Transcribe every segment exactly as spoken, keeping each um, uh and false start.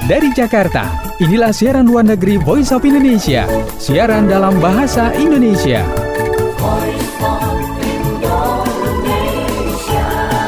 Dari Jakarta, inilah siaran luar negeri Voice of Indonesia. Siaran dalam bahasa Indonesia. Voice of Indonesia.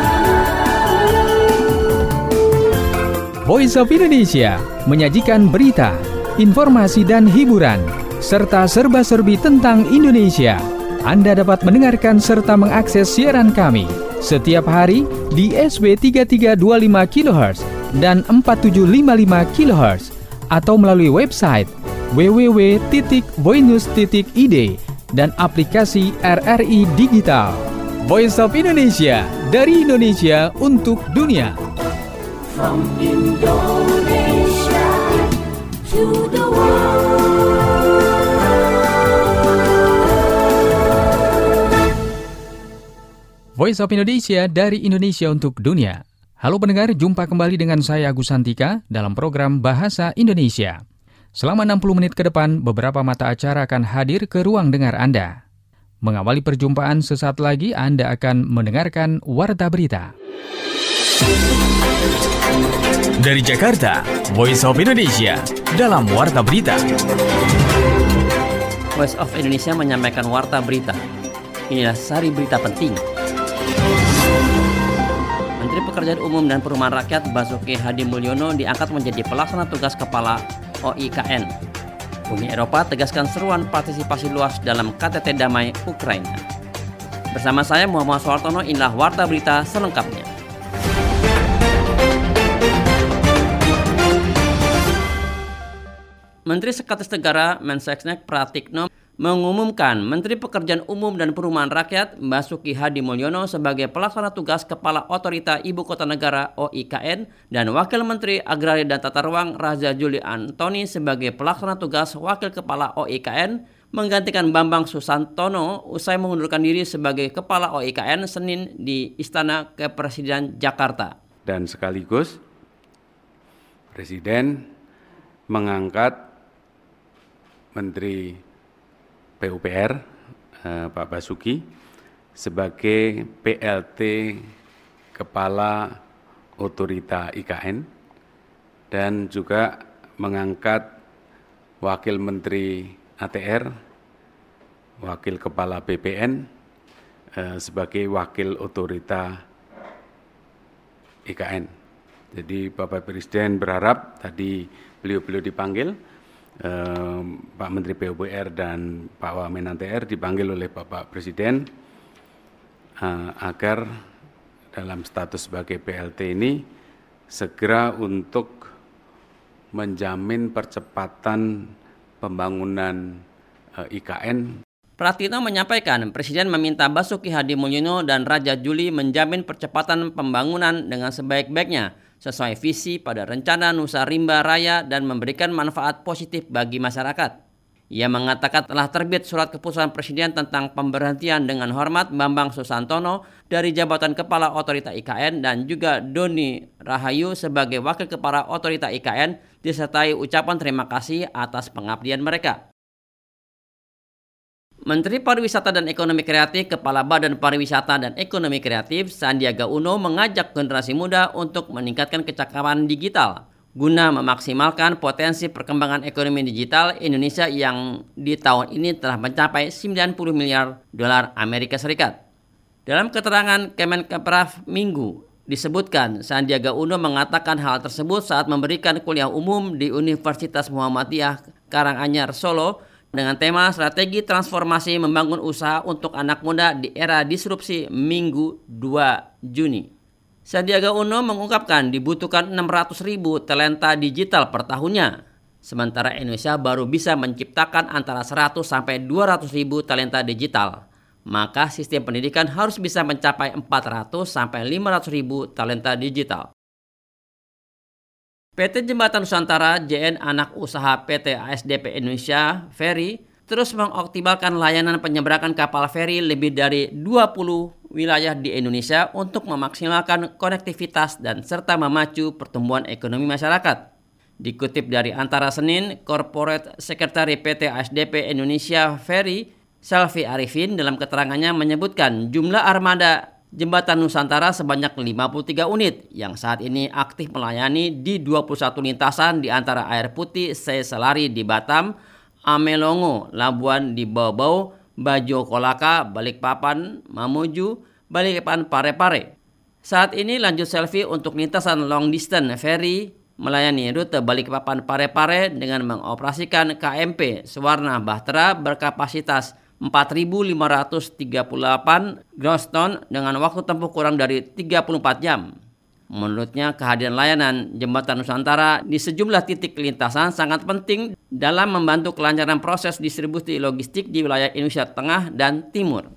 Voice of Indonesia menyajikan berita, informasi dan hiburan, serta serba-serbi tentang Indonesia. Anda dapat mendengarkan serta mengakses siaran kami setiap hari di S B tiga tiga dua lima kilohertz dan empat tujuh lima lima kilohertz atau melalui website w w w titik voinews titik i d dan aplikasi R R I Digital. Voice of Indonesia, dari Indonesia untuk dunia. From Indonesia to the world. Voice of Indonesia, dari Indonesia untuk dunia. Halo pendengar, jumpa kembali dengan saya Agus Santika dalam program Bahasa Indonesia. Selama enam puluh menit ke depan, beberapa mata acara akan hadir ke ruang dengar Anda. Mengawali perjumpaan sesaat lagi, Anda akan mendengarkan Warta Berita. Dari Jakarta, Voice of Indonesia dalam Warta Berita. Voice of Indonesia menyampaikan Warta Berita. Inilah sari berita penting. Menteri Pekerjaan Umum dan Perumahan Rakyat Basuki Hadi Mulyono diangkat menjadi pelaksana tugas Kepala O I K N. Uni Eropa tegaskan seruan partisipasi luas dalam K T T Damai Ukraina. Bersama saya Muhammad Soehartono, inilah Warta Berita selengkapnya. Menteri Sekretaris Negara Mensesnek Pratikno mengumumkan Menteri Pekerjaan Umum dan Perumahan Rakyat Basuki Hadi Mulyono sebagai pelaksana tugas Kepala Otorita Ibu Kota Negara O I K N dan Wakil Menteri Agraria dan Tata Ruang Raja Juli Antoni sebagai pelaksana tugas Wakil Kepala O I K N menggantikan Bambang Susantono usai mengundurkan diri sebagai Kepala O I K N Senin di Istana Kepresidenan Jakarta. Dan sekaligus Presiden mengangkat Menteri P U P R eh, Pak Basuki sebagai P L T Kepala Otorita I K N dan juga mengangkat Wakil Menteri A T R, Wakil Kepala B P N eh, sebagai Wakil Otorita I K N. Jadi Bapak Presiden berharap tadi beliau-beliau dipanggil, eh, Pak Menteri P U P R dan Pak Wamen A T R dipanggil oleh Bapak Presiden eh, agar dalam status sebagai P L T ini segera untuk menjamin percepatan pembangunan eh, I K N. Pratikno menyampaikan Presiden meminta Basuki Hadi Mulyono dan Raja Juli menjamin percepatan pembangunan dengan sebaik-baiknya sesuai visi pada rencana Nusa Rimba Raya dan memberikan manfaat positif bagi masyarakat. Ia mengatakan telah terbit surat keputusan Presiden tentang pemberhentian dengan hormat Bambang Susantono dari jabatan Kepala Otorita I K N dan juga Doni Rahayu sebagai Wakil Kepala Otorita I K N disertai ucapan terima kasih atas pengabdian mereka. Menteri Pariwisata dan Ekonomi Kreatif, Kepala Badan Pariwisata dan Ekonomi Kreatif, Sandiaga Uno mengajak generasi muda untuk meningkatkan kecakapan digital guna memaksimalkan potensi perkembangan ekonomi digital Indonesia yang di tahun ini telah mencapai sembilan puluh miliar dolar Amerika Serikat. Dalam keterangan Kemenparekraf Minggu, disebutkan Sandiaga Uno mengatakan hal tersebut saat memberikan kuliah umum di Universitas Muhammadiyah Karanganyar Solo dengan tema Strategi Transformasi Membangun Usaha untuk Anak Muda di Era Disrupsi Minggu dua Juni. Sandiaga Uno mengungkapkan dibutuhkan enam ratus ribu talenta digital per tahunnya, sementara Indonesia baru bisa menciptakan antara seratus sampai dua ratus ribu talenta digital. Maka sistem pendidikan harus bisa mencapai empat ratus sampai lima ratus ribu talenta digital. P T Jembatan Nusantara J N anak usaha P T A S D P Indonesia Ferry terus mengoptimalkan layanan penyeberangan kapal feri lebih dari dua puluh wilayah di Indonesia untuk memaksimalkan konektivitas dan serta memacu pertumbuhan ekonomi masyarakat. Dikutip dari Antara Senin, Corporate Secretary P T A S D P Indonesia Ferry, Selvi Arifin dalam keterangannya menyebutkan jumlah armada Jembatan Nusantara sebanyak lima puluh tiga unit yang saat ini aktif melayani di dua puluh satu lintasan di antara Air Putih, Seselari di Batam, Amelongo, Labuan di Bau-Bau, Bajo Kolaka, Balikpapan, Mamuju, Balikpapan Parepare. Saat ini lanjut selfie untuk lintasan long distance ferry melayani rute Balikpapan Parepare dengan mengoperasikan K M P Sewarna Bahtera berkapasitas empat ribu lima ratus tiga puluh delapan gross ton dengan waktu tempuh kurang dari tiga puluh empat jam. Menurutnya, kehadiran layanan Jembatan Nusantara di sejumlah titik lintasan sangat penting dalam membantu kelancaran proses distribusi logistik di wilayah Indonesia Tengah dan Timur.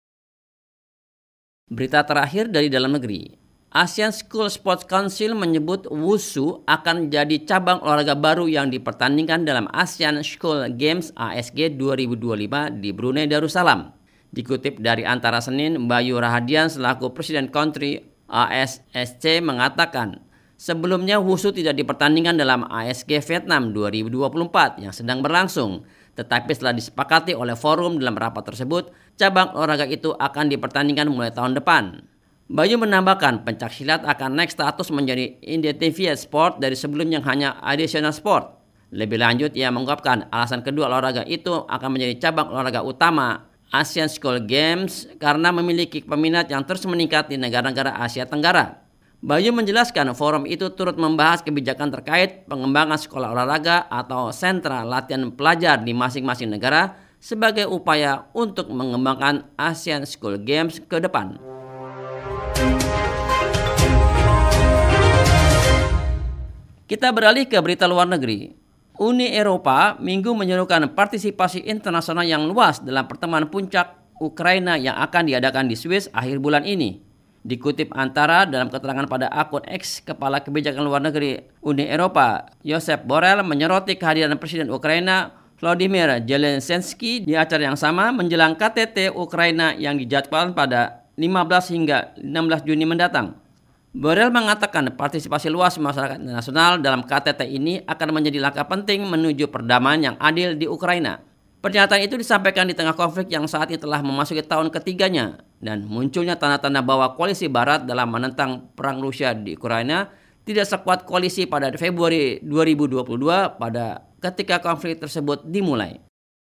Berita terakhir dari dalam negeri. Asian School Sports Council menyebut Wushu akan jadi cabang olahraga baru yang dipertandingkan dalam Asian School Games A S G dua ribu dua puluh lima di Brunei Darussalam. Dikutip dari Antara Senin, Bayu Rahadian selaku Presiden Country A S S C mengatakan, sebelumnya Wushu tidak dipertandingkan dalam A S G Vietnam dua ribu dua puluh empat yang sedang berlangsung. Tetapi setelah disepakati oleh forum dalam rapat tersebut, cabang olahraga itu akan dipertandingkan mulai tahun depan. Bayu menambahkan pencaksilat akan naik status menjadi intermediate sport dari sebelumnya yang hanya additional sport. Lebih lanjut, ia mengungkapkan alasan kedua olahraga itu akan menjadi cabang olahraga utama Asian School Games karena memiliki peminat yang terus meningkat di negara-negara Asia Tenggara. Bayu menjelaskan forum itu turut membahas kebijakan terkait pengembangan sekolah olahraga atau sentra latihan pelajar di masing-masing negara sebagai upaya untuk mengembangkan Asian School Games ke depan. Kita beralih ke berita luar negeri. Uni Eropa minggu menyerukan partisipasi internasional yang luas dalam pertemuan puncak Ukraina yang akan diadakan di Swiss akhir bulan ini. Dikutip Antara dalam keterangan pada akun X, Kepala Kebijakan Luar Negeri Uni Eropa, Josep Borrell menyoroti kehadiran Presiden Ukraina Volodymyr Zelensky di acara yang sama menjelang K T T Ukraina yang dijadwalkan pada lima belas hingga enam belas Juni mendatang. Borrell mengatakan partisipasi luas masyarakat internasional dalam K T T ini akan menjadi langkah penting menuju perdamaian yang adil di Ukraina. Pernyataan itu disampaikan di tengah konflik yang saat ini telah memasuki tahun ketiganya dan munculnya tanda-tanda bahwa koalisi Barat dalam menentang perang Rusia di Ukraina tidak sekuat koalisi pada Februari dua ribu dua puluh dua pada ketika konflik tersebut dimulai.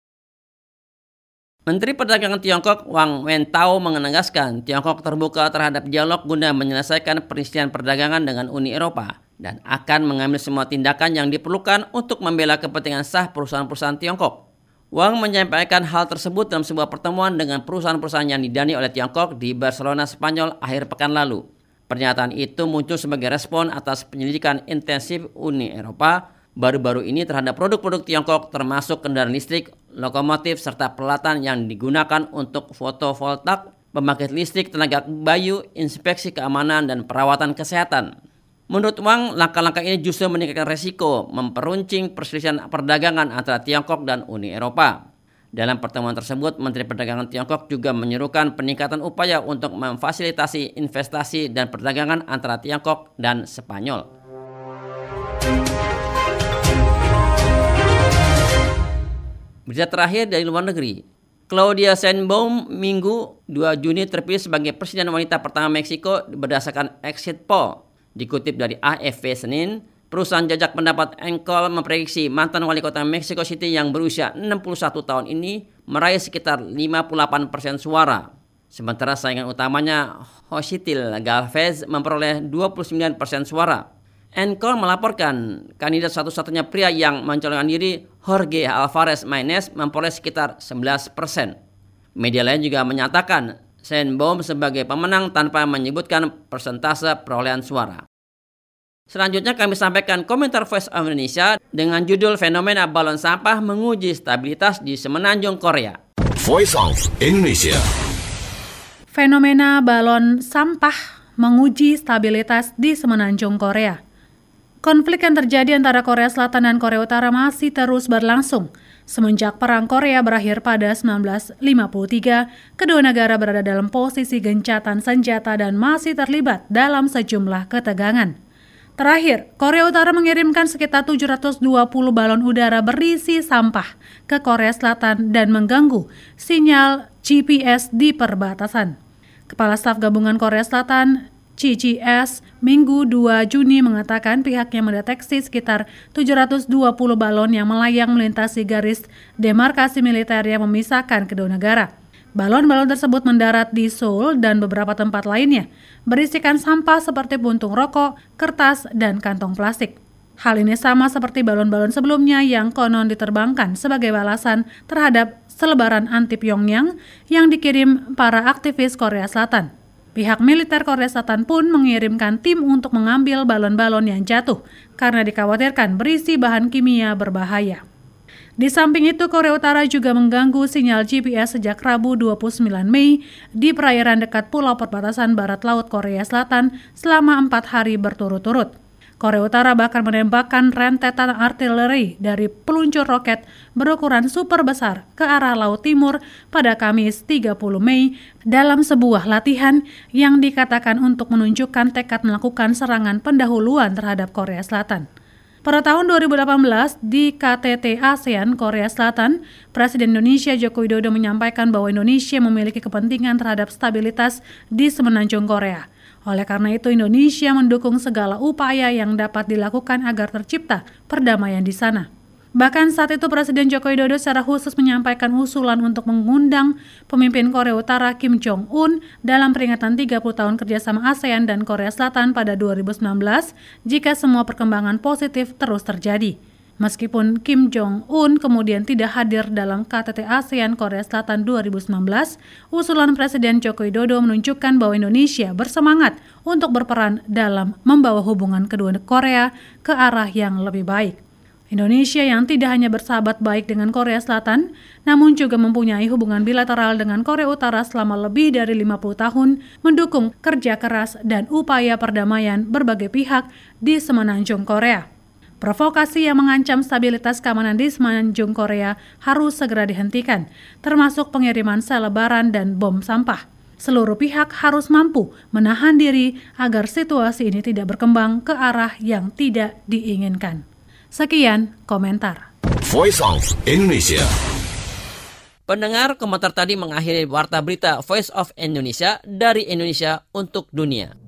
Menteri Perdagangan Tiongkok Wang Wentao menegaskan Tiongkok terbuka terhadap dialog guna menyelesaikan perselisihan perdagangan dengan Uni Eropa dan akan mengambil semua tindakan yang diperlukan untuk membela kepentingan sah perusahaan-perusahaan Tiongkok. Wang menyampaikan hal tersebut dalam sebuah pertemuan dengan perusahaan-perusahaan yang didanai oleh Tiongkok di Barcelona, Spanyol akhir pekan lalu. Pernyataan itu muncul sebagai respon atas penyelidikan intensif Uni Eropa baru-baru ini terhadap produk-produk Tiongkok termasuk kendaraan listrik, lokomotif, serta peralatan yang digunakan untuk fotovoltaik, pembangkit listrik, tenaga bayu, inspeksi keamanan, dan perawatan kesehatan. Menurut Wang, langkah-langkah ini justru meningkatkan resiko memperuncing perselisihan perdagangan antara Tiongkok dan Uni Eropa. Dalam pertemuan tersebut, Menteri Perdagangan Tiongkok juga menyerukan peningkatan upaya untuk memfasilitasi investasi dan perdagangan antara Tiongkok dan Spanyol. Berita terakhir dari luar negeri. Claudia Sheinbaum Minggu dua Juni terpilih sebagai Presiden wanita pertama Meksiko berdasarkan exit poll. Dikutip dari A F P Senin, perusahaan jajak pendapat Encol memprediksi mantan wali kota Mexico City yang berusia enam puluh satu tahun ini meraih sekitar lima puluh delapan persen suara. Sementara saingan utamanya Xochitl Gálvez memperoleh dua puluh sembilan persen suara. Encol melaporkan kandidat satu-satunya pria yang mencalonkan diri, Jorge Alvarez Maínez, memperoleh sekitar sebelas persen. Media lain juga menyatakan Sheinbaum sebagai pemenang tanpa menyebutkan persentase perolehan suara. Selanjutnya kami sampaikan komentar Voice of Indonesia dengan judul Fenomena Balon Sampah Menguji Stabilitas di Semenanjung Korea. Voice of Indonesia. Fenomena balon sampah menguji stabilitas di Semenanjung Korea. Konflik yang terjadi antara Korea Selatan dan Korea Utara masih terus berlangsung. Semenjak Perang Korea berakhir pada seribu sembilan ratus lima puluh tiga, kedua negara berada dalam posisi gencatan senjata dan masih terlibat dalam sejumlah ketegangan. Terakhir, Korea Utara mengirimkan sekitar tujuh ratus dua puluh balon udara berisi sampah ke Korea Selatan dan mengganggu sinyal G P S di perbatasan. Kepala Staf Gabungan Korea Selatan C G S Minggu dua Juni mengatakan pihaknya mendeteksi sekitar tujuh ratus dua puluh balon yang melayang melintasi garis demarkasi militer yang memisahkan kedua negara. Balon-balon tersebut mendarat di Seoul dan beberapa tempat lainnya, berisikan sampah seperti puntung rokok, kertas, dan kantong plastik. Hal ini sama seperti balon-balon sebelumnya yang konon diterbangkan sebagai balasan terhadap selebaran anti Pyongyang yang dikirim para aktivis Korea Selatan. Pihak militer Korea Selatan pun mengirimkan tim untuk mengambil balon-balon yang jatuh karena dikhawatirkan berisi bahan kimia berbahaya. Di samping itu, Korea Utara juga mengganggu sinyal G P S sejak Rabu dua puluh sembilan Mei di perairan dekat pulau perbatasan barat laut Korea Selatan selama empat hari berturut-turut. Korea Utara bahkan menembakkan rentetan artileri dari peluncur roket berukuran super besar ke arah Laut Timur pada Kamis tiga puluh Mei dalam sebuah latihan yang dikatakan untuk menunjukkan tekad melakukan serangan pendahuluan terhadap Korea Selatan. Pada tahun dua ribu delapan belas, di K T T ASEAN Korea Selatan, Presiden Indonesia Joko Widodo menyampaikan bahwa Indonesia memiliki kepentingan terhadap stabilitas di semenanjung Korea. Oleh karena itu, Indonesia mendukung segala upaya yang dapat dilakukan agar tercipta perdamaian di sana. Bahkan saat itu Presiden Joko Widodo secara khusus menyampaikan usulan untuk mengundang pemimpin Korea Utara Kim Jong-un dalam peringatan tiga puluh tahun kerjasama ASEAN dan Korea Selatan pada dua ribu sembilan belas jika semua perkembangan positif terus terjadi. Meskipun Kim Jong-un kemudian tidak hadir dalam K T T ASEAN Korea Selatan dua ribu sembilan belas, usulan Presiden Joko Widodo menunjukkan bahwa Indonesia bersemangat untuk berperan dalam membawa hubungan kedua Korea ke arah yang lebih baik. Indonesia yang tidak hanya bersahabat baik dengan Korea Selatan, namun juga mempunyai hubungan bilateral dengan Korea Utara selama lebih dari lima puluh tahun, mendukung kerja keras dan upaya perdamaian berbagai pihak di semenanjung Korea. Provokasi yang mengancam stabilitas keamanan di semenanjung Korea harus segera dihentikan, termasuk pengiriman selebaran dan bom sampah. Seluruh pihak harus mampu menahan diri agar situasi ini tidak berkembang ke arah yang tidak diinginkan. Sekian komentar. Voice of Indonesia. Pendengar, komentar tadi mengakhiri warta berita Voice of Indonesia dari Indonesia untuk dunia.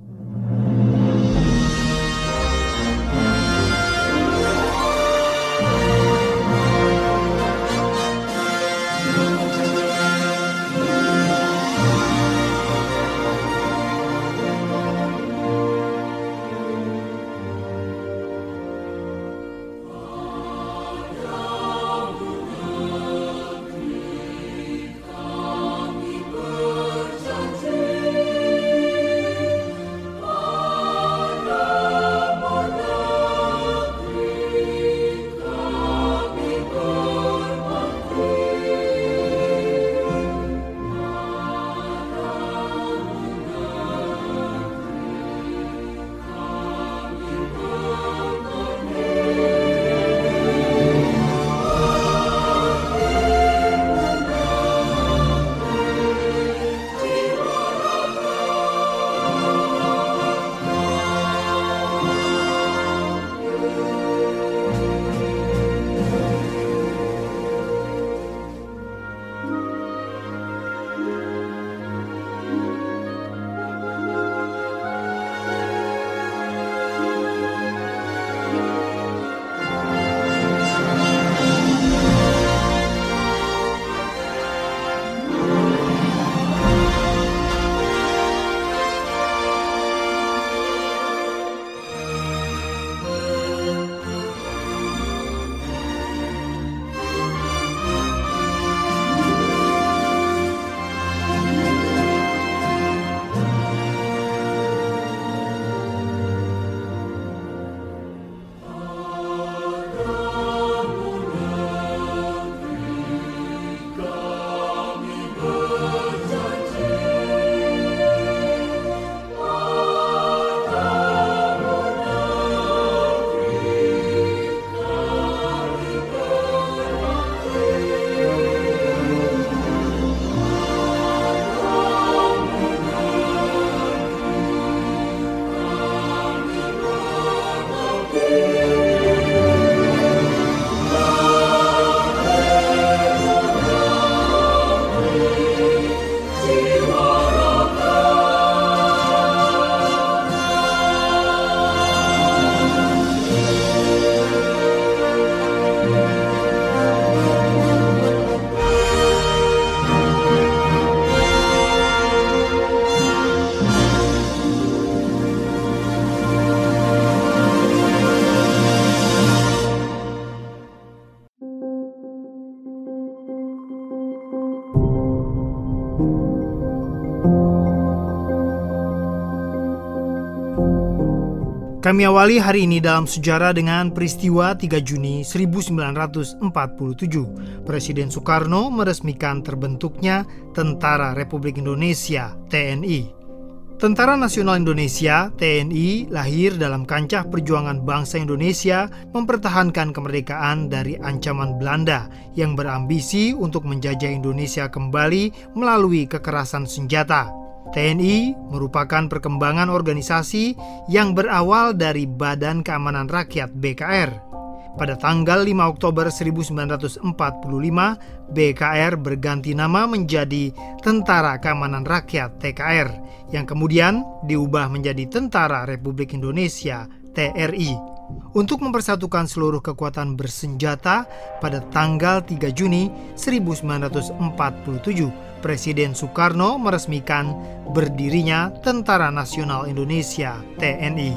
Kami awali hari ini dalam sejarah dengan peristiwa tiga Juni seribu sembilan ratus empat puluh tujuh. Presiden Soekarno meresmikan terbentuknya Tentara Republik Indonesia T N I. Tentara Nasional Indonesia T N I lahir dalam kancah perjuangan bangsa Indonesia mempertahankan kemerdekaan dari ancaman Belanda yang berambisi untuk menjajah Indonesia kembali melalui kekerasan senjata. T N I merupakan perkembangan organisasi yang berawal dari Badan Keamanan Rakyat B K R. Pada tanggal lima Oktober seribu sembilan ratus empat puluh lima, B K R berganti nama menjadi Tentara Keamanan Rakyat T K R, yang kemudian diubah menjadi Tentara Republik Indonesia T R I. Untuk mempersatukan seluruh kekuatan bersenjata, pada tanggal tiga Juni seribu sembilan ratus empat puluh tujuh, Presiden Soekarno meresmikan berdirinya Tentara Nasional Indonesia T N I.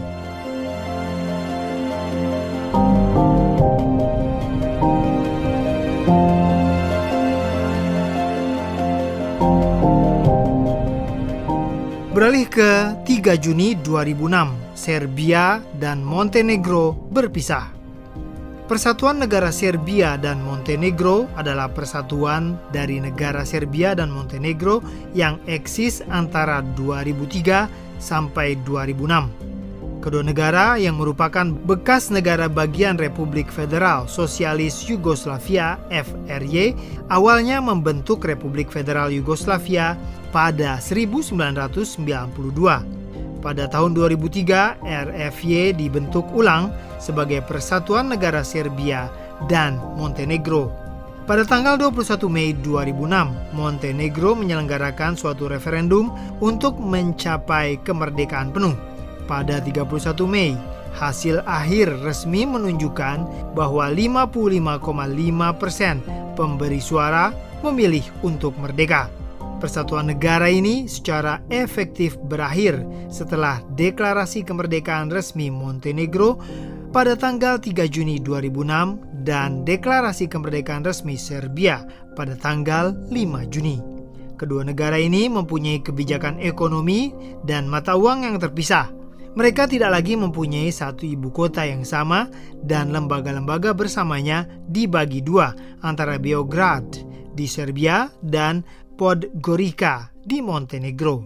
Beralih ke tiga Juni dua ribu enam, Serbia dan Montenegro berpisah. Persatuan Negara Serbia dan Montenegro adalah persatuan dari negara Serbia dan Montenegro yang eksis antara dua ribu tiga sampai dua ribu enam. Kedua negara yang merupakan bekas negara bagian Republik Federal Sosialis Yugoslavia F R Y awalnya membentuk Republik Federal Yugoslavia pada seribu sembilan ratus sembilan puluh dua. Pada tahun dua ribu tiga, R F Y dibentuk ulang sebagai Persatuan Negara Serbia dan Montenegro. Pada tanggal dua puluh satu Mei dua ribu enam, Montenegro menyelenggarakan suatu referendum untuk mencapai kemerdekaan penuh. Pada tiga puluh satu Mei, hasil akhir resmi menunjukkan bahwa lima puluh lima koma lima persen pemberi suara memilih untuk merdeka. Persatuan negara ini secara efektif berakhir setelah deklarasi kemerdekaan resmi Montenegro pada tanggal tiga Juni dua ribu enam dan deklarasi kemerdekaan resmi Serbia pada tanggal lima Juni. Kedua negara ini mempunyai kebijakan ekonomi dan mata uang yang terpisah. Mereka tidak lagi mempunyai satu ibu kota yang sama dan lembaga-lembaga bersamanya dibagi dua antara Beograd di Serbia dan Podgorica di Montenegro.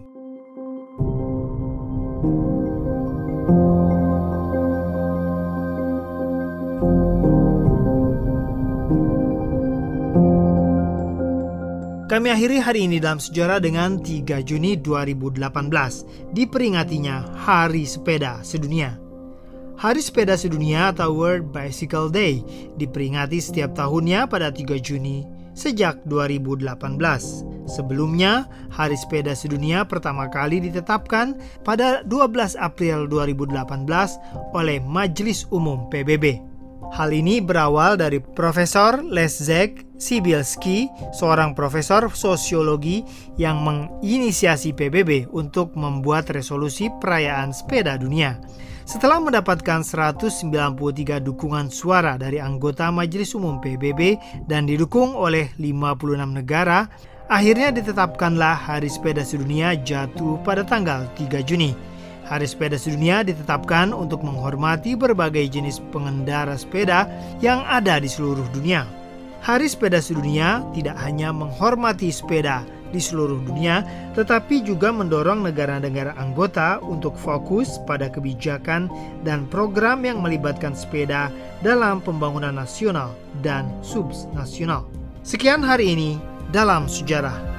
Kami akhiri hari ini dalam sejarah dengan tiga Juni dua ribu delapan belas, diperingatinya Hari Sepeda Sedunia. Hari Sepeda Sedunia atau World Bicycle Day diperingati setiap tahunnya pada tiga Juni sejak dua ribu delapan belas. Sebelumnya, Hari Sepeda Sedunia pertama kali ditetapkan pada dua belas April dua ribu delapan belas oleh Majelis Umum P B B. Hal ini berawal dari Profesor Leszek Sibielski, seorang profesor sosiologi yang menginisiasi P B B untuk membuat resolusi perayaan sepeda dunia. Setelah mendapatkan seratus sembilan puluh tiga dukungan suara dari anggota Majelis Umum P B B dan didukung oleh lima puluh enam negara, akhirnya ditetapkanlah Hari Sepeda Sedunia jatuh pada tanggal tiga Juni. Hari Sepeda Sedunia ditetapkan untuk menghormati berbagai jenis pengendara sepeda yang ada di seluruh dunia. Hari Sepeda Sedunia tidak hanya menghormati sepeda di seluruh dunia, tetapi juga mendorong negara-negara anggota untuk fokus pada kebijakan dan program yang melibatkan sepeda dalam pembangunan nasional dan subnasional. Sekian hari ini dalam sejarah.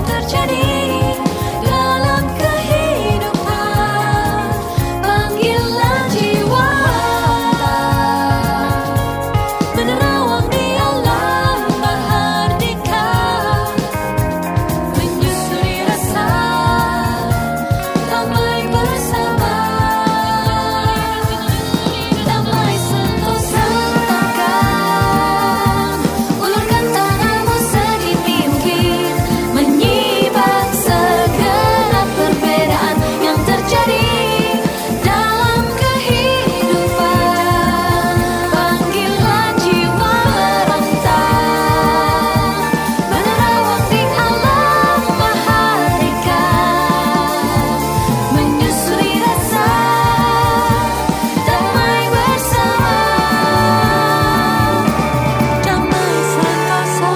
terjadi dalam kehidupan. Panggilan jiwa menerawang di alam mahardika, menyusuri rasa damai bersama. Damai sentosa, ulurkan tanganmu sedikit, menyibak segenap perbedaan yang terjadi dalam kehidupan. Panggilan jiwa merontak, menerawang di alam mahardika, menyusuri rasa damai bersama. Damai sentosa.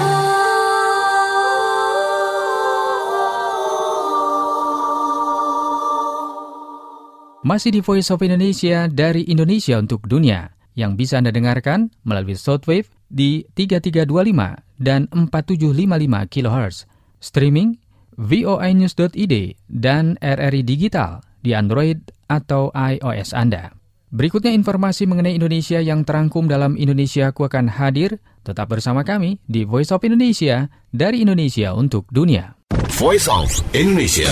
Masih di Voice of Indonesia dari Indonesia untuk dunia, yang bisa Anda dengarkan melalui shortwave di tiga tiga dua lima dan empat tujuh lima lima kilohertz, streaming voinews dot i d dan R R I Digital di Android atau iOS Anda. Berikutnya informasi mengenai Indonesia yang terangkum dalam Indonesiaku akan hadir. Tetap bersama kami di Voice of Indonesia dari Indonesia untuk dunia. Voice of Indonesia.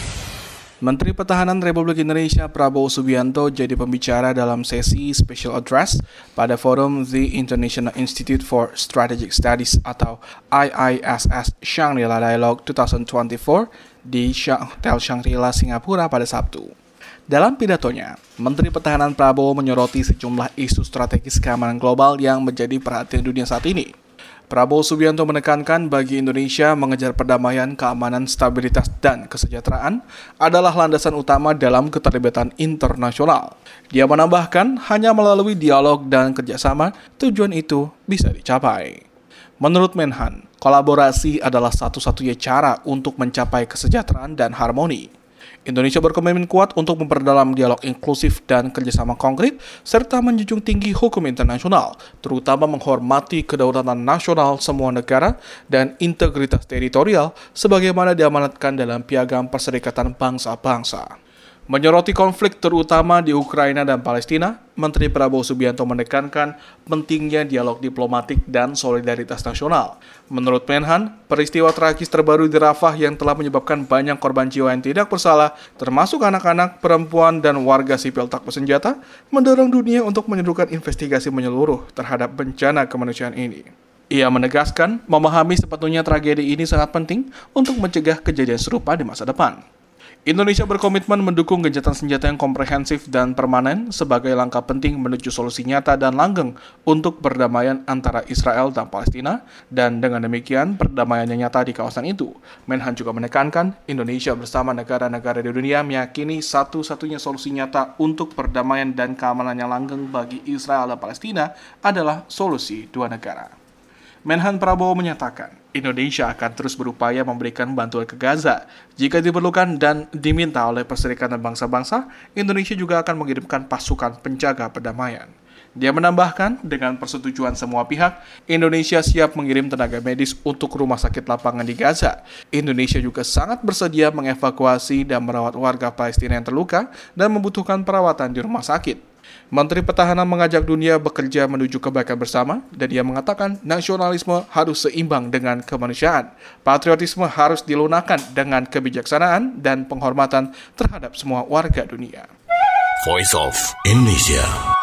Menteri Pertahanan Republik Indonesia Prabowo Subianto jadi pembicara dalam sesi Special Address pada forum The International Institute for Strategic Studies atau I I S S Shangri-La Dialogue dua ribu dua puluh empat di Hotel Shangri-La, Singapura pada Sabtu. Dalam pidatonya, Menteri Pertahanan Prabowo menyoroti sejumlah isu strategis keamanan global yang menjadi perhatian dunia saat ini. Prabowo Subianto menekankan bagi Indonesia mengejar perdamaian, keamanan, stabilitas, dan kesejahteraan adalah landasan utama dalam keterlibatan internasional. Dia menambahkan hanya melalui dialog dan kerjasama tujuan itu bisa dicapai. Menurut Menhan, kolaborasi adalah satu-satunya cara untuk mencapai kesejahteraan dan harmoni. Indonesia berkomitmen kuat untuk memperdalam dialog inklusif dan kerjasama konkret, serta menjunjung tinggi hukum internasional, terutama menghormati kedaulatan nasional semua negara dan integritas teritorial, sebagaimana diamanatkan dalam Piagam Perserikatan Bangsa-Bangsa. Menyoroti konflik terutama di Ukraina dan Palestina, Menteri Prabowo Subianto menekankan pentingnya dialog diplomatik dan solidaritas nasional. Menurut Menhan, peristiwa tragis terbaru di Rafah yang telah menyebabkan banyak korban jiwa yang tidak bersalah, termasuk anak-anak, perempuan, dan warga sipil tak bersenjata, mendorong dunia untuk menyerukan investigasi menyeluruh terhadap bencana kemanusiaan ini. Ia menegaskan, memahami sepenuhnya tragedi ini sangat penting untuk mencegah kejadian serupa di masa depan. Indonesia berkomitmen mendukung gencatan senjata yang komprehensif dan permanen sebagai langkah penting menuju solusi nyata dan langgeng untuk perdamaian antara Israel dan Palestina, dan dengan demikian perdamaiannya nyata di kawasan itu. Menhan juga menekankan Indonesia bersama negara-negara di dunia meyakini satu-satunya solusi nyata untuk perdamaian dan keamanan yang langgeng bagi Israel dan Palestina adalah solusi dua negara. Menhan Prabowo menyatakan, Indonesia akan terus berupaya memberikan bantuan ke Gaza. Jika diperlukan dan diminta oleh Perserikatan Bangsa-Bangsa, Indonesia juga akan mengirimkan pasukan penjaga perdamaian. Dia menambahkan, dengan persetujuan semua pihak, Indonesia siap mengirim tenaga medis untuk rumah sakit lapangan di Gaza. Indonesia juga sangat bersedia mengevakuasi dan merawat warga Palestina yang terluka dan membutuhkan perawatan di rumah sakit. Menteri Pertahanan mengajak dunia bekerja menuju kebaikan bersama, dan ia mengatakan nasionalisme harus seimbang dengan kemanusiaan. Patriotisme harus dilunakkan dengan kebijaksanaan dan penghormatan terhadap semua warga dunia. Voice of Indonesia.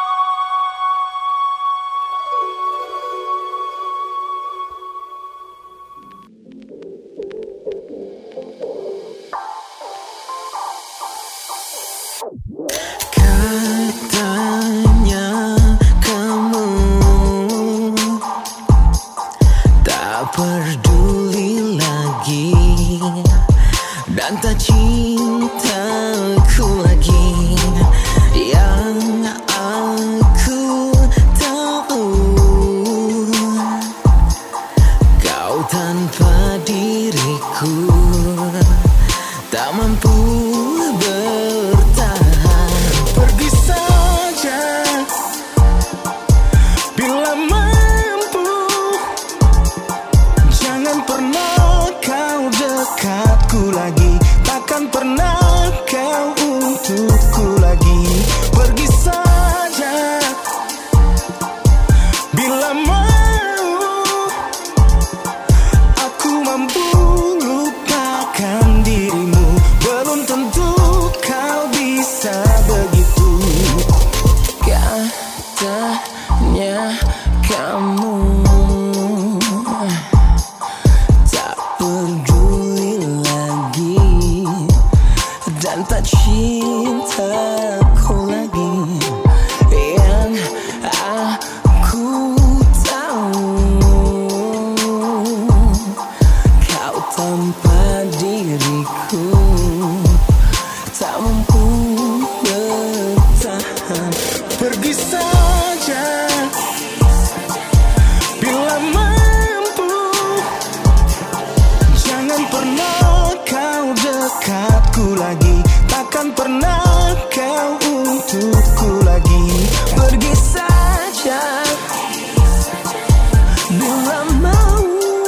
Katanya kamu tak peduli lagi dan tak cintaku lagi. Yang aku tahu, kau tanpa diriku tak mampu bertahan. Pergi saja bila mampu, jangan pernah kau dekat. dekatku lagi, takkan pernah kau untukku lagi. Pergi saja bila mau, aku mampu lupakan dirimu. Belum tentu kau bisa begitu. Katanya kamu tak peduli lagi dan tak cintaku lagi. Yang aku tahu, kau tanpa diriku tak mampu bertahan. Pergi saja bila mampu, jangan pernah kau dekatku lagi, takkan pernah kau untukku lagi. Pergi saja bila mau,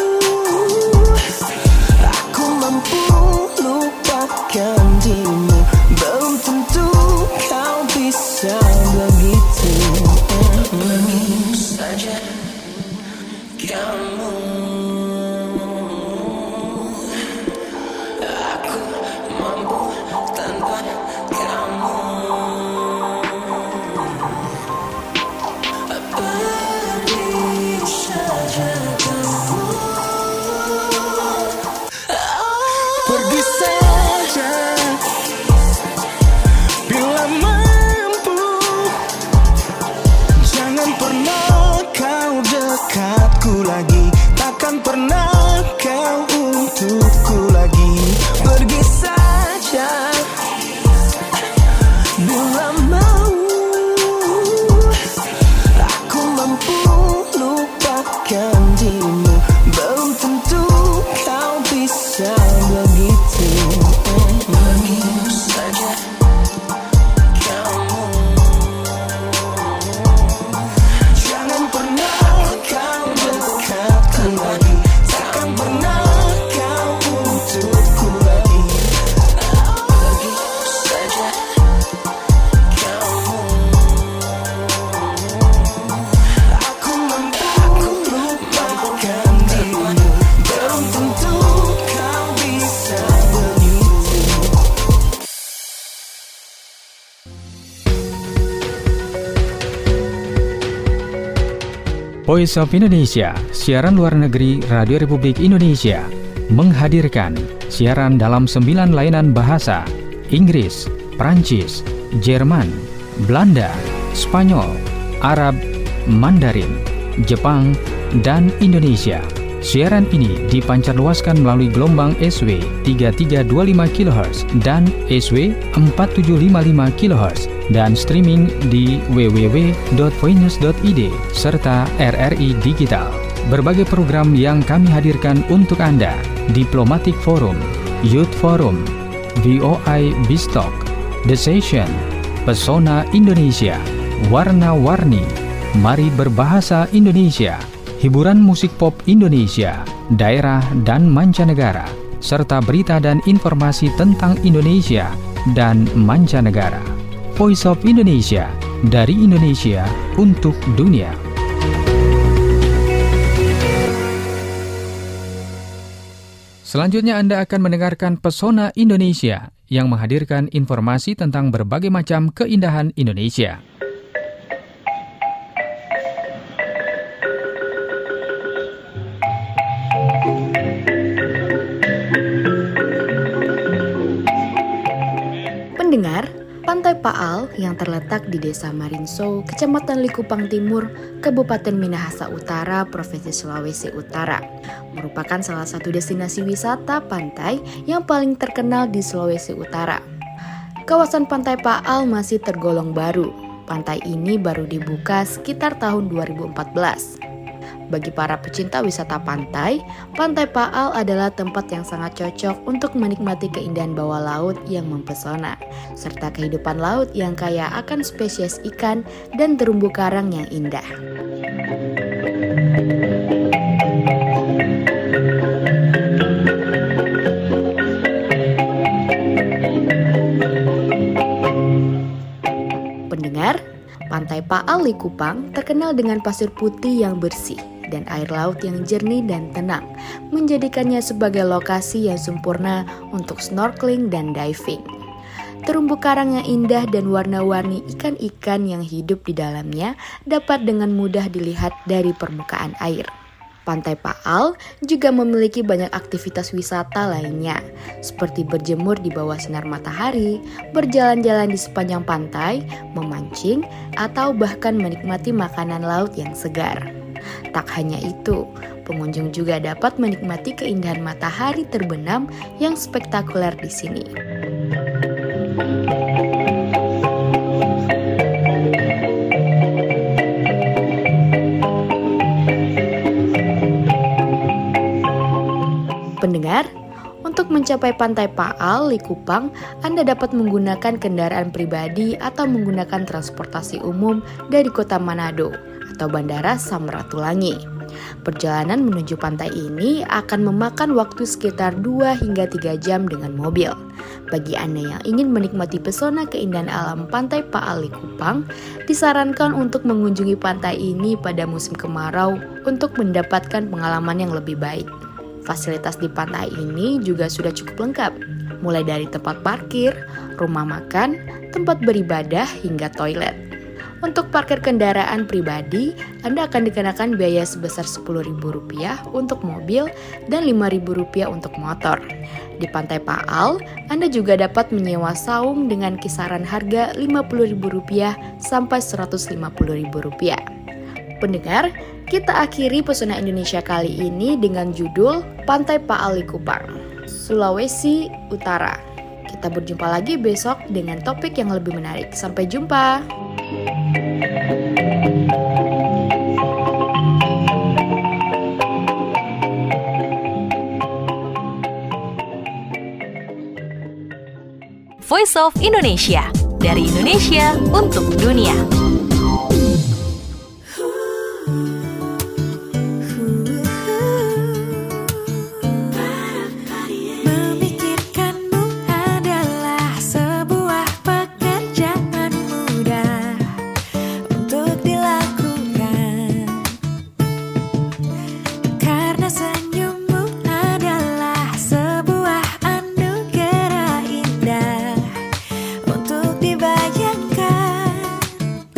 aku mampu lupakan dirimu. Belum tentu kau bisa begitu. Pergi saja kamu, aku mampu tanpa kamu. Pergi saja kamu, pergi saja bila mampu, jangan pernah kau dekatku lagi, takkan pernah kau untukku lagi. Pergi saja bila mau, aku mampu lupakan dirimu. Belum tentu kau bisa begitu. Pergi saja kamu, jangan pernah kau dekatku lagi, takkan pernah kau untukku lagi. Pergi saja kamu, aku mampu lupakan dirimu. Belum tentu kau bisa begitu. Voice of Indonesia, siaran luar negeri Radio Republik Indonesia, menghadirkan siaran dalam sembilan layanan bahasa: Inggris, Prancis, Jerman, Belanda, Spanyol, Arab, Mandarin, Jepang, dan Indonesia. Siaran ini dipancarluaskan melalui gelombang S W tiga tiga dua lima kilohertz dan S W empat tujuh lima lima kilohertz dan streaming di w w w titik voinews titik i d serta R R I Digital. Berbagai program yang kami hadirkan untuk Anda: Diplomatic Forum, Youth Forum, V O I Bistalk, The Session, Pesona Indonesia, Warna-Warni, Mari Berbahasa Indonesia, hiburan musik pop Indonesia, daerah dan mancanegara, serta berita dan informasi tentang Indonesia dan mancanegara. Voice of Indonesia, dari Indonesia untuk dunia. Selanjutnya Anda akan mendengarkan Pesona Indonesia yang menghadirkan informasi tentang berbagai macam keindahan Indonesia. Pendengar, Pantai Paal yang terletak di Desa Marinso, Kecamatan Likupang Timur, Kabupaten Minahasa Utara, Provinsi Sulawesi Utara, merupakan salah satu destinasi wisata pantai yang paling terkenal di Sulawesi Utara. Kawasan Pantai Paal masih tergolong baru. Pantai ini baru dibuka sekitar tahun dua ribu empat belas. Bagi para pecinta wisata pantai, Pantai Paal adalah tempat yang sangat cocok untuk menikmati keindahan bawah laut yang mempesona, serta kehidupan laut yang kaya akan spesies ikan dan terumbu karang yang indah. Pantai Paal Likupang terkenal dengan pasir putih yang bersih dan air laut yang jernih dan tenang, menjadikannya sebagai lokasi yang sempurna untuk snorkeling dan diving. Terumbu karang yang indah dan warna-warni ikan-ikan yang hidup di dalamnya dapat dengan mudah dilihat dari permukaan air. Pantai Paal juga memiliki banyak aktivitas wisata lainnya, seperti berjemur di bawah sinar matahari, berjalan-jalan di sepanjang pantai, memancing, atau bahkan menikmati makanan laut yang segar. Tak hanya itu, pengunjung juga dapat menikmati keindahan matahari terbenam yang spektakuler di sini. Pendengar, untuk mencapai Pantai Paal Likupang, Anda dapat menggunakan kendaraan pribadi atau menggunakan transportasi umum dari kota Manado atau Bandara Samratulangi. Perjalanan menuju pantai ini akan memakan waktu sekitar dua hingga tiga jam dengan mobil. Bagi Anda yang ingin menikmati pesona keindahan alam Pantai Paal Likupang, disarankan untuk mengunjungi pantai ini pada musim kemarau untuk mendapatkan pengalaman yang lebih baik. Fasilitas di pantai ini juga sudah cukup lengkap, mulai dari tempat parkir, rumah makan, tempat beribadah, hingga toilet. Untuk parkir kendaraan pribadi, Anda akan dikenakan biaya sebesar sepuluh ribu rupiah untuk mobil dan lima ribu rupiah untuk motor. Di Pantai Paal, Anda juga dapat menyewa saung dengan kisaran harga lima puluh ribu rupiah sampai seratus lima puluh ribu rupiah. Pendengar, kita akhiri pesona Indonesia kali ini dengan judul Pantai Paal Likupang, Sulawesi Utara. Kita berjumpa lagi besok dengan topik yang lebih menarik. Sampai jumpa. Voice of Indonesia, dari Indonesia untuk dunia. Untuk dibayangkan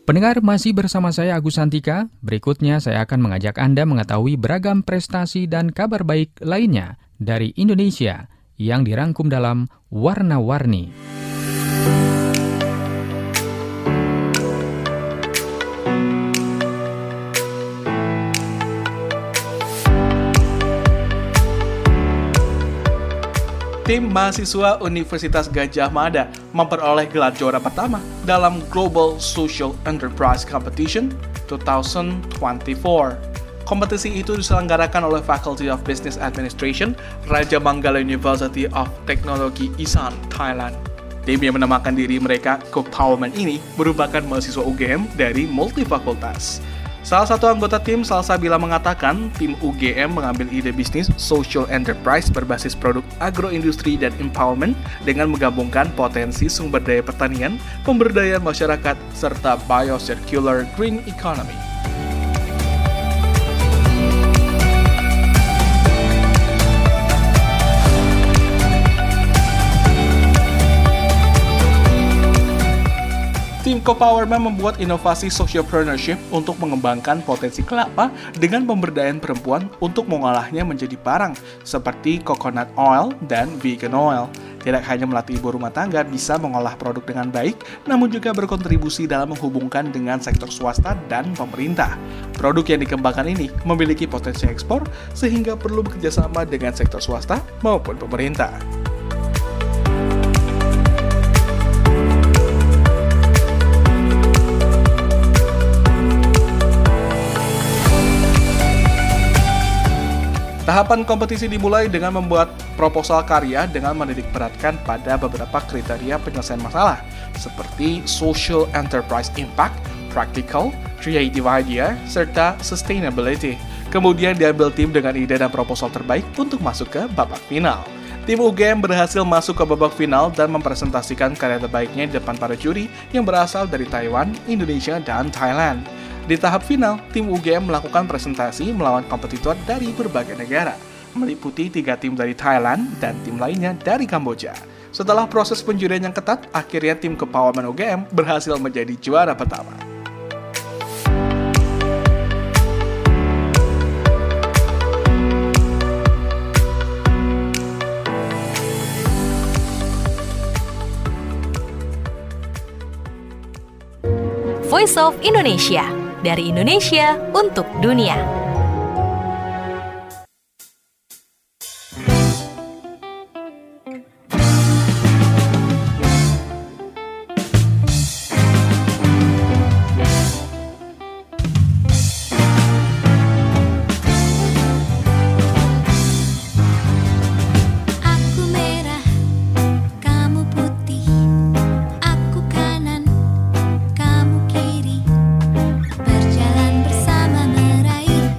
Pendengar, masih bersama saya Agus Santika. Berikutnya saya akan mengajak Anda mengetahui beragam prestasi dan kabar baik lainnya dari Indonesia yang dirangkum dalam Warna-Warni. Tim mahasiswa Universitas Gadjah Mada memperoleh gelar juara pertama dalam Global Social Enterprise Competition dua ribu dua puluh empat. Kompetisi itu diselenggarakan oleh Faculty of Business Administration, Raja Manggala University of Technology Isan, Thailand. Tim yang menamakan diri mereka Co-Powerman ini merupakan mahasiswa U G M dari multifakultas. Salah satu anggota tim, Salsabila, mengatakan tim U G M mengambil ide bisnis social enterprise berbasis produk agroindustri dan empowerment dengan menggabungkan potensi sumber daya pertanian, pemberdayaan masyarakat, serta biocircular green economy. Tim Co-Powerman membuat inovasi sociopreneurship untuk mengembangkan potensi kelapa dengan pemberdayaan perempuan untuk mengolahnya menjadi barang seperti coconut oil dan vegan oil. Tidak hanya melatih ibu rumah tangga bisa mengolah produk dengan baik, namun juga berkontribusi dalam menghubungkan dengan sektor swasta dan pemerintah. Produk yang dikembangkan ini memiliki potensi ekspor sehingga perlu bekerjasama dengan sektor swasta maupun pemerintah. Tahapan kompetisi dimulai dengan membuat proposal karya dengan menitik beratkan pada beberapa kriteria penyelesaian masalah, seperti social enterprise impact, practical, creative idea, serta sustainability. Kemudian diambil tim dengan ide dan proposal terbaik untuk masuk ke babak final. Tim U G M berhasil masuk ke babak final dan mempresentasikan karya terbaiknya di depan para juri yang berasal dari Taiwan, Indonesia, dan Thailand. Di tahap final, tim U G M melakukan presentasi melawan kompetitor dari berbagai negara, meliputi tiga tim dari Thailand dan tim lainnya dari Kamboja. Setelah proses penjurian yang ketat, akhirnya tim Co-Powerman U G M berhasil menjadi juara pertama. Voice of Indonesia, dari Indonesia untuk dunia. Aku merah, kamu putih. Aku kanan, kamu kiri. Berjalan bersama meraih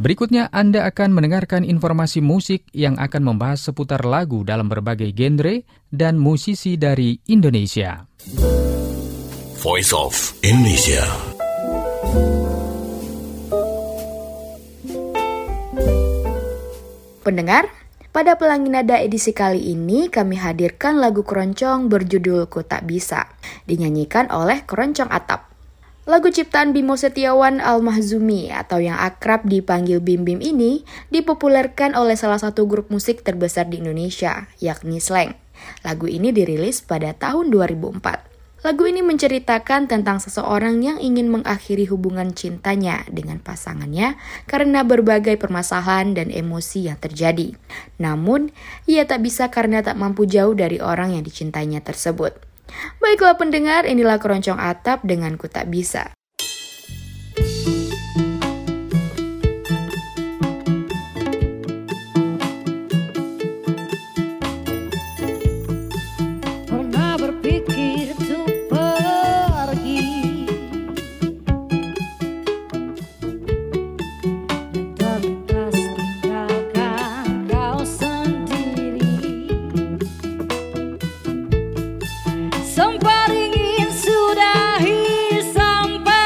Berikutnya Anda akan mendengarkan informasi musik yang akan membahas seputar lagu dalam berbagai genre dan musisi dari Indonesia. Voice of Indonesia. Pendengar, pada Pelangi Nada edisi kali ini kami hadirkan lagu keroncong berjudul Ku Tak Bisa, dinyanyikan oleh Keroncong Atap. Lagu ciptaan Bimo Setiawan Al-Mahzumi atau yang akrab dipanggil Bim Bim ini dipopulerkan oleh salah satu grup musik terbesar di Indonesia, yakni Slank. Lagu ini dirilis pada tahun dua ribu empat. Lagu ini menceritakan tentang seseorang yang ingin mengakhiri hubungan cintanya dengan pasangannya karena berbagai permasalahan dan emosi yang terjadi. Namun, ia tak bisa karena tak mampu jauh dari orang yang dicintainya tersebut. Baiklah pendengar, inilah Keroncong Atap dengan Ku Tak Bisa. Sempat ingin sudahi sampai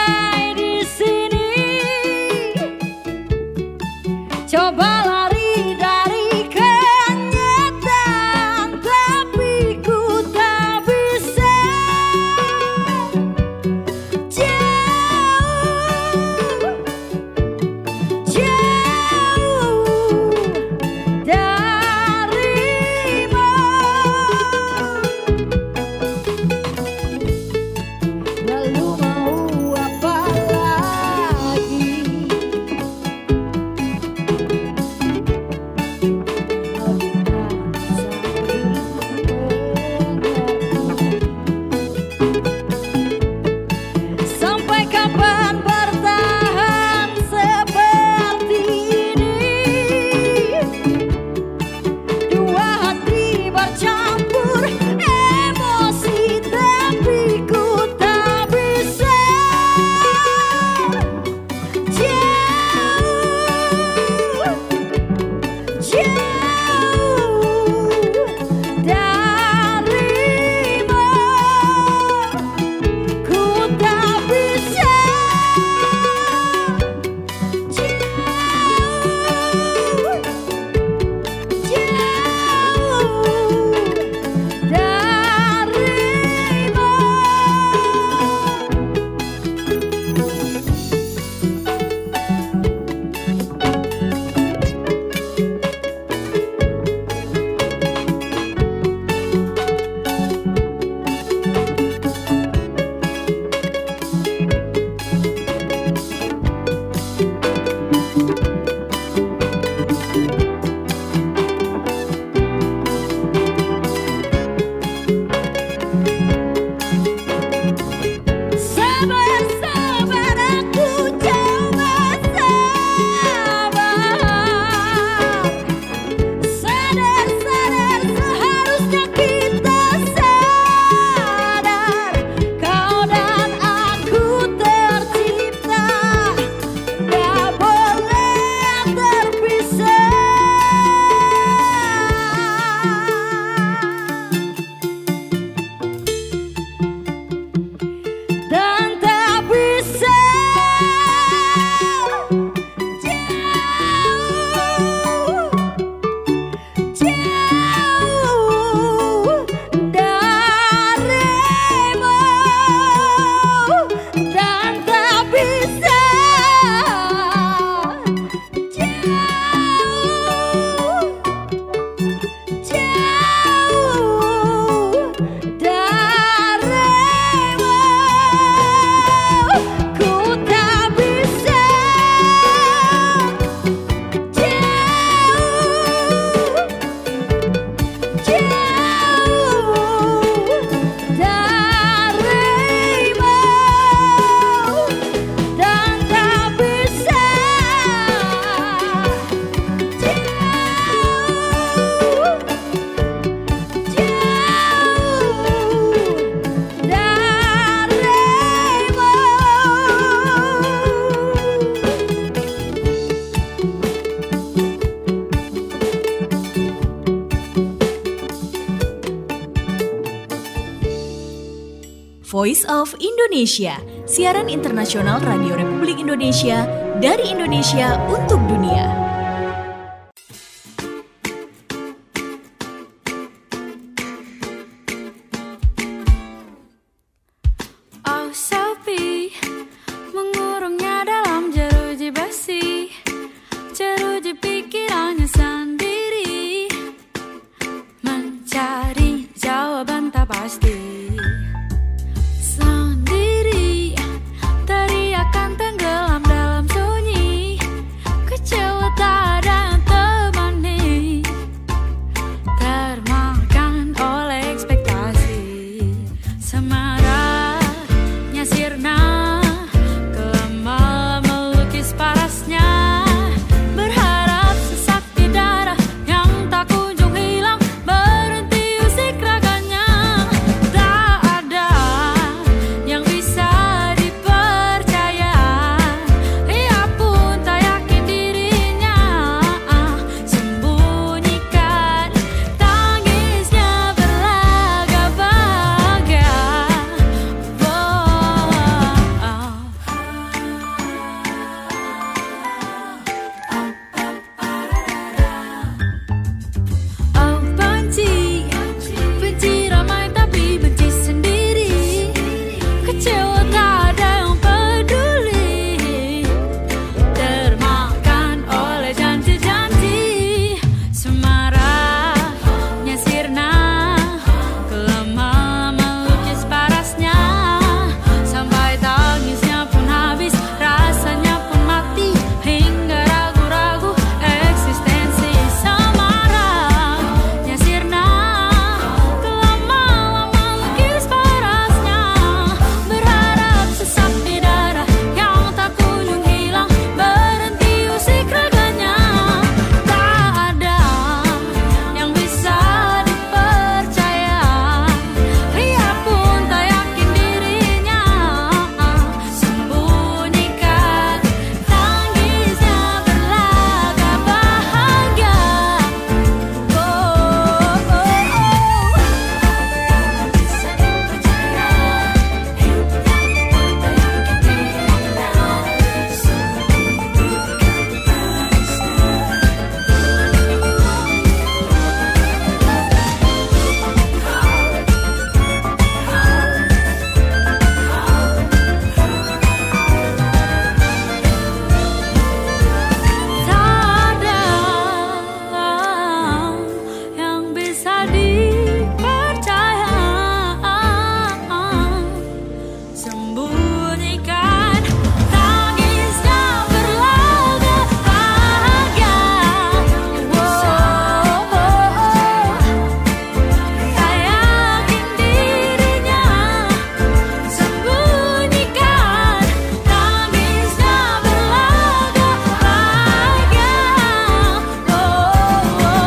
Voice of Indonesia, siaran internasional Radio Republik Indonesia dari Indonesia untuk dunia. Oh sepi, mengurungnya dalam jeruji besi, jeruji pikirannya sendiri, mencari jawaban tak pasti. Sendiri, teriakan tenggelam dalam sunyi, kecewa tak ada yang temani, termakan oleh ekspektasi. Semaraknya sirna, gelap melukis parasnya, berharap sesak di darah yang tak kunjung hilang, berhenti usik raganya. Tak ada yang bisa dipercaya, ia pun tak yakin dirinya, sembunyikan tangisnya berlagak bahagia. Oh benci, benci ramai tapi benci sendiri, kecewa tak ada yang peduli, termakan oleh janji-janji. Semaraknya sirna, gelap melukis parasnya, sampai tangisnya pun habis, rasanya pun mati, hingga ragu-ragu eksistensi. Semaraknya sirna, gelap melukis parasnya, berharap sesak di darah yang tak kunjung hilang, berhenti usik raganya. Tak ada yang bisa dipercaya, ia pun tak yakin dirinya, sembunyikan tangisnya berlagak bahagia. Oh, oh, oh. Tak ada yang bisa dipercaya, sembunyikan tangisnya berlagak bahagia. Oh, oh, oh. Tak yakin dirinya, sembunyikan tangisnya berlagak bahagia. Oh, oh, oh.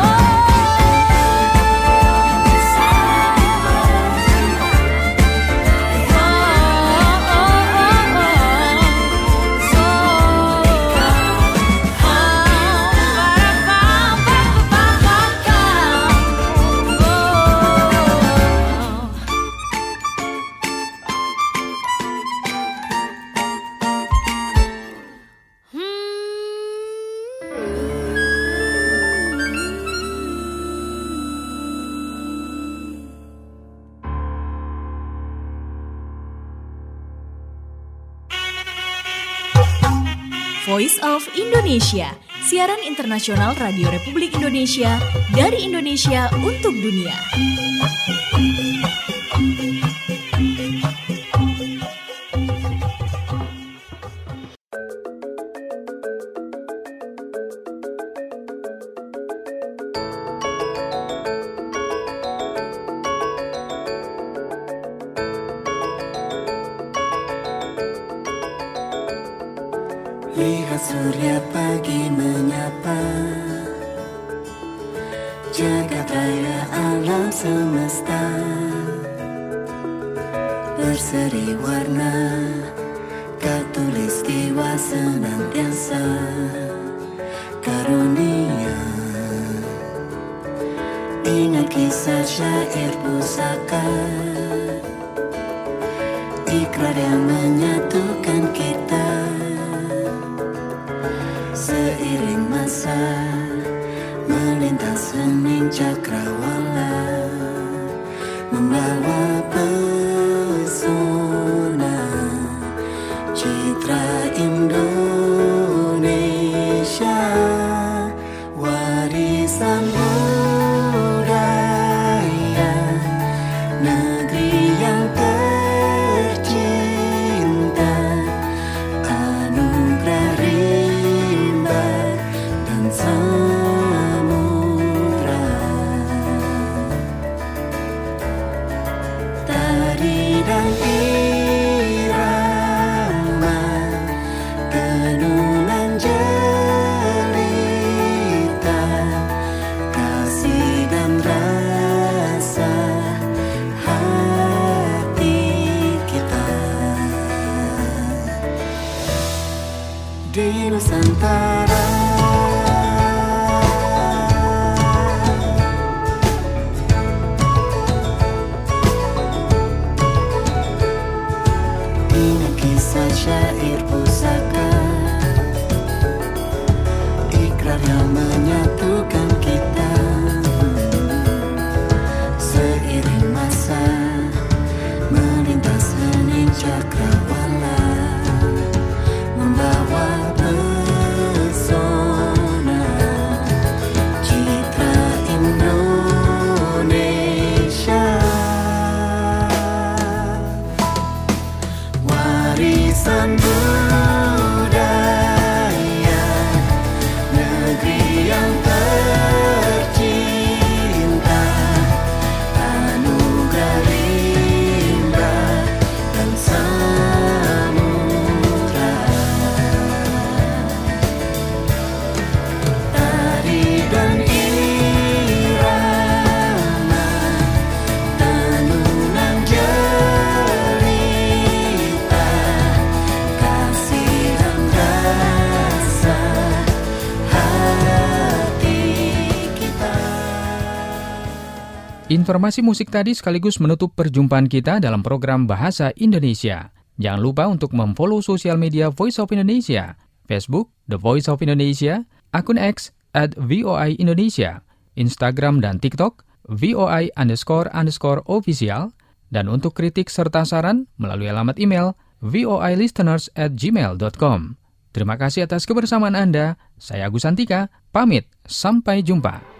Voice of Indonesia, siaran internasional Radio Republik Indonesia dari Indonesia untuk dunia. Lihat surya pagi menyapa, jagat raya alam semesta, berseri warna, katulistiwa senantiasa karunia. Ingat kisah syair pusaka ikrar yang menyatukan kita. Seiring masa melintas hening cakrawala, membawa pesona citra Indonesia, warisan budaya negeri yang tercinta, anugerah rimba dan samudra. Tari dan irama tenunan jelita, kasih dan rasa hati kita di Nusantara. Ini kisah syair pusaka, ikrar yang menyatukan kita. Seiring masa melintas hening cakrawala, membawa pesona citra Indonesia, warisan budaya negeri yang tercinta, anugerah rimba dan samudra. Tari dan irama tenunan jelita, kasih dan rasa hati kita. Informasi musik tadi sekaligus menutup perjumpaan kita dalam program Bahasa Indonesia. Jangan lupa untuk memfollow sosial media Voice of Indonesia, Facebook, The Voice of Indonesia, akun X, at V O I Indonesia, Instagram dan TikTok, V O I underscore underscore official, dan untuk kritik serta saran melalui alamat email voilisteners at gmail dot com. Terima kasih atas kebersamaan Anda. Saya Agus Santika, pamit. Sampai jumpa.